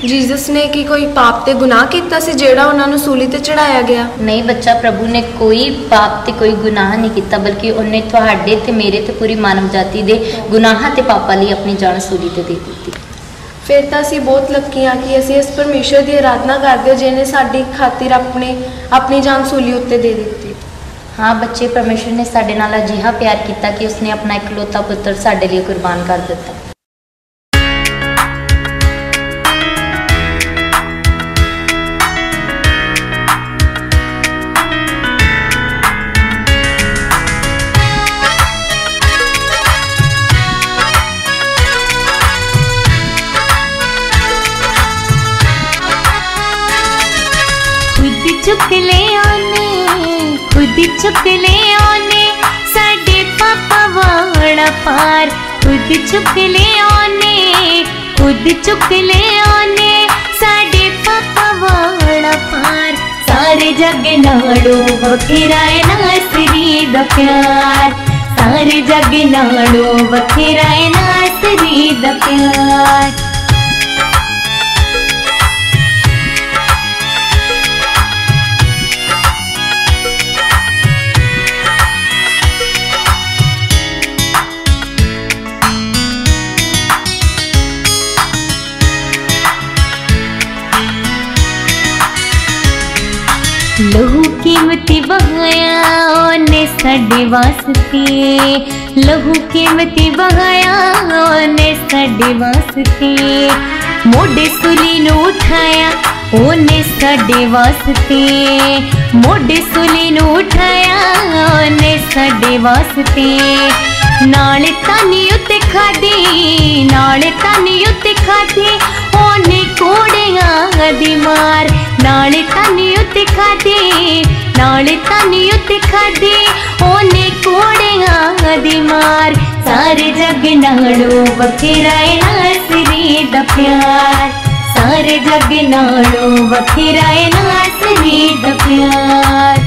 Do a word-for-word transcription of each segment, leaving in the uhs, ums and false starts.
Jesus ने कि कोई पाप ते गुनाह किया सी जेड़ा उन्हां नूं सूली ते चढ़ाया गया? नहीं बच्चा, प्रभु ने कोई पाप ते कोई गुनाह नहीं किया, बल्कि उन्हें तुहाडे ते मेरे ते पूरी मानव जाति दे गुनाह ते पापां लई अपनी जान सूली ते दे दित्ती। फिर तो असीं बहुत लकी हाँ कि असीं इस परमेश्वर की आराधना करते हो जिन्हें साडी खातिर अपने अपनी जान सूली उत्ते दे दी। हाँ बच्चे, परमेश्वर ने साडे नाल अजिहा प्यार किया कि उसने अपना इकलौता पुत्र साडे लिए कुर्बान कर दिता। चुक ले आने, खुद चुक ले आने साडे पापा वाला पार। खुद चुक ले आने, खुद चुक ले आने साडे पापा वाला पार। सारे जग नालों वखेरा है नासरी दा प्यार, सारे जग नालों वखेरा है नासरी दा प्यार। लहू कीमती बहाया ओने साडे वास्ते, लहू कीमती बहाया ओने साडे वास्ते। मोढे सूली नूं उठाया ओने साडे वास्ते, मोढे सूली नूं उठाया ओने साडे वास्ते। नाले तानी उत्ते खादी, नाले तानी उत्ते खादी ओने कोड़ियां दी मार। नाले तानी उत्ते खादी, नाले तानी उत्ते खादी ओने कोड़ियां दी मार। सारे जग नालों वखेरा है नासरी दा प्यार, सारे जग नालों वखेरा है नासरी दा प्यार।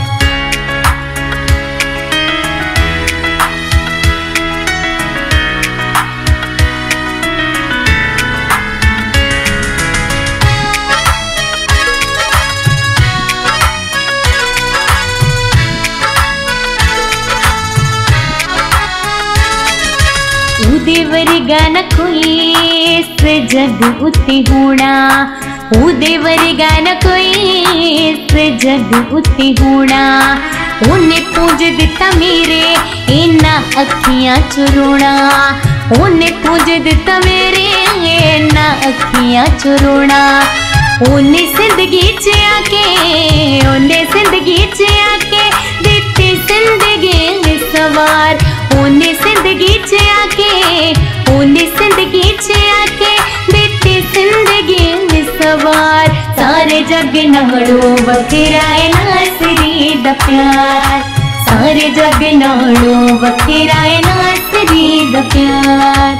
उदे वर्गा न कोई इस जग उत्ते होना, उदे वर्गा न कोई इस जग उत्ते होना। उन्हें पूज दिता मेरे इन्ना अखियां च रोना, उन्हें पूज दिता मेरे इन्ना अखियां च रोना। उन्हें जिंदगी च आके, उन्हें जिंदगी च आके दित्ती जिंदगी सवार। उन्हें जिंदगी च आके, उन्हें जिंदगी च आके दित्ती जिंदगी सवार। सारे जग नालों वखेरा है नासरी दा प्यार, सारे जग नालों वखेरा है नासरी दा प्यार।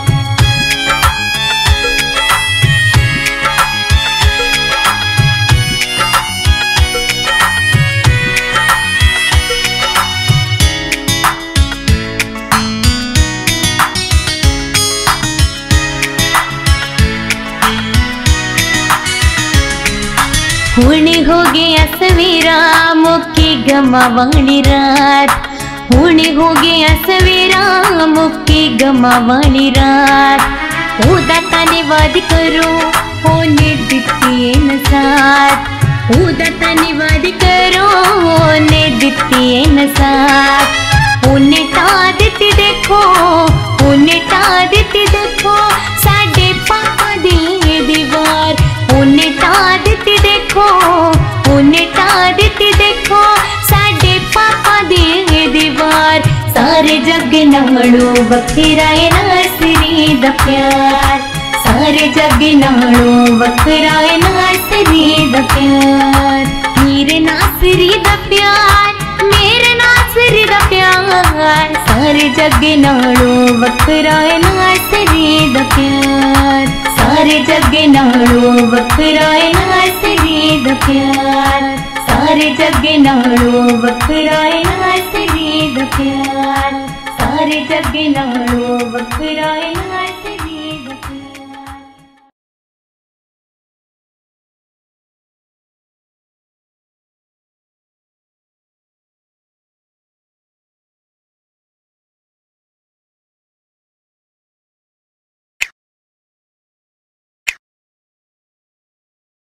हुण हो गया सवेरा मुक्की गमा वाली रात, हुण हो गया सवेरा मुक्की गमा वाली रात। ओदा धन्यवाद करो ओने दित्ती न साथ, ओदा धन्यवाद करो ओने दित्ती न साथ। ओने टा दित्ती देखो, ओने टा दित्ती देखो साडे पापा दी दीवार। ओने टा दित्ती देखो, ओने टा दित्ती देखो साडे पापा दी दीवार। सारे जग नालों वखेरा है नासरी दा प्यार, सारे जग नालों वखेरा है नासरी दा प्यार। मेरे नासरी दा प्यार, मेरे नासरी दा प्यार। सारे जग नालों वखेरा है नासरी दा प्यार, सारे जग नालों वखेरा है नासरी दा प्यार। सारे जग नालों वखेरा है नासरी दा प्यार, सारे जग नालों वखेरा है नासरी।